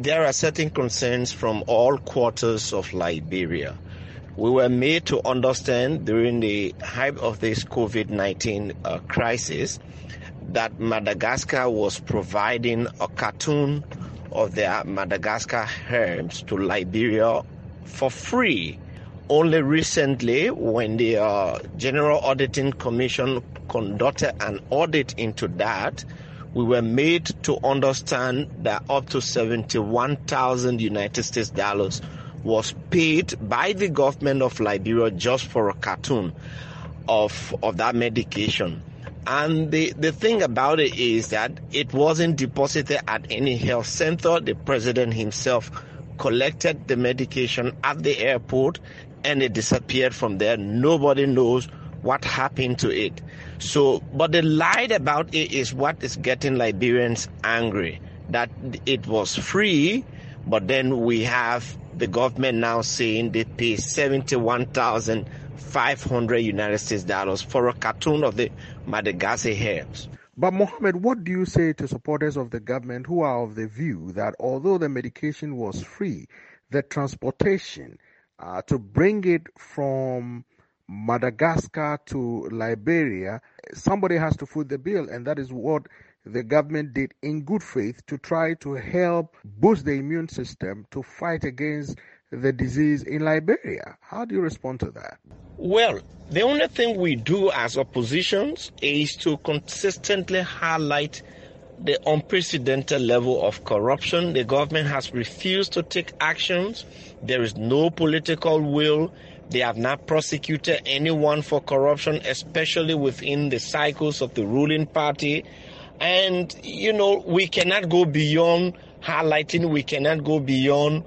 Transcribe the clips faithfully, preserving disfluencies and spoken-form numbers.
there are certain concerns from all quarters of Liberia. We were made to understand during the height of this COVID nineteen uh, crisis that Madagascar was providing a carton of their Madagascar herbs to Liberia for free. Only recently, when the uh, General Auditing Commission conducted an audit into that, we were made to understand that up to seventy-one thousand United States dollars was paid by the government of Liberia just for a carton of, of that medication. And the, the thing about it is that it wasn't deposited at any health center. The president himself collected the medication at the airport and it disappeared from there. Nobody knows what happened to it. So, but the lie about it is what is getting Liberians angry, that it was free, but then we have the government now saying they pay seventy-one thousand five hundred United States dollars for a carton of the Madagascar herbs. But Mohammed, what do you say to supporters of the government who are of the view that although the medication was free, the transportation uh, to bring it from Madagascar to Liberia, somebody has to foot the bill, and that is what the government did in good faith to try to help boost the immune system to fight against the disease in Liberia. How do you respond to that? Well, the only thing we do as oppositions is to consistently highlight the unprecedented level of corruption. The government has refused to take actions. There is no political will. They have not prosecuted anyone for corruption, especially within the cycles of the ruling party. And, you know, we cannot go beyond highlighting, we cannot go beyond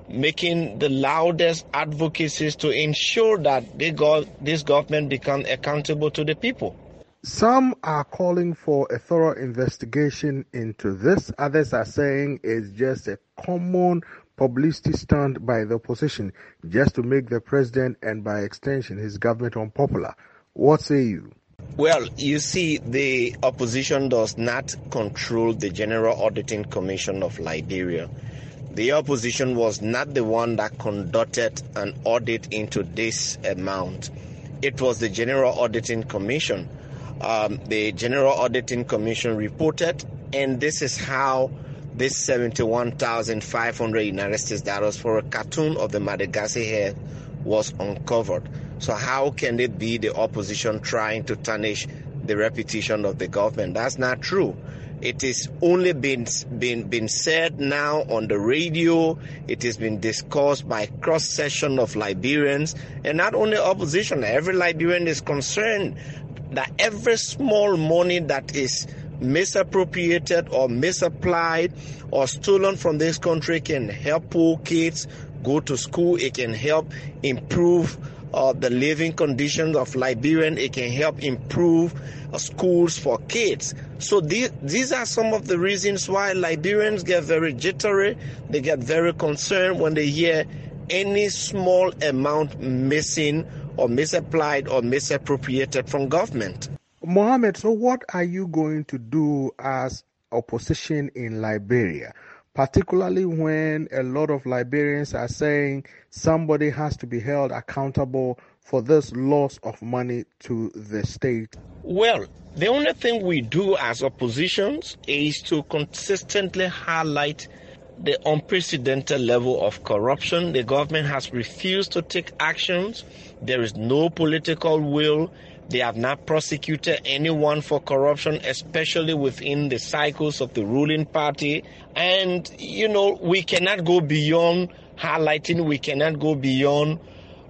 making the loudest advocacies to ensure that they got, this government become accountable to the people. Some are calling for a thorough investigation into this. Others are saying it's just a common publicity stunt by the opposition just to make the president and by extension his government unpopular. What say you? Well, you see, the opposition does not control the General Auditing Commission of Liberia. The opposition was not the one that conducted an audit into this amount. It was the General Auditing Commission. Um, the General Auditing Commission reported, and this is how this seventy-one thousand five hundred United States dollars for a carton of the Madagascar herb was uncovered. So how can it be the opposition trying to tarnish the reputation of the government? That's not true. It is only been, been, been said now on the radio. It has been discussed by cross-section of Liberians, and not only opposition. Every Liberian is concerned that every small money that is misappropriated or misapplied or stolen from this country can help poor kids go to school. It can help improve uh, the living conditions of Liberians. It can help improve uh, schools for kids. So these, these are some of the reasons why Liberians get very jittery. They get very concerned when they hear any small amount missing or misapplied or misappropriated from government. Mohammed, so what are you going to do as opposition in Liberia, particularly when a lot of Liberians are saying somebody has to be held accountable for this loss of money to the state? Well, the only thing we do as oppositions is to consistently highlight the unprecedented level of corruption. The government has refused to take actions. There is no political will. They have not prosecuted anyone for corruption, especially within the cycles of the ruling party. And, you know, we cannot go beyond highlighting, we cannot go beyond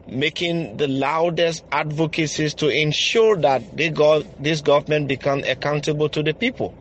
making the loudest advocacies to ensure that they got, this government become accountable to the people.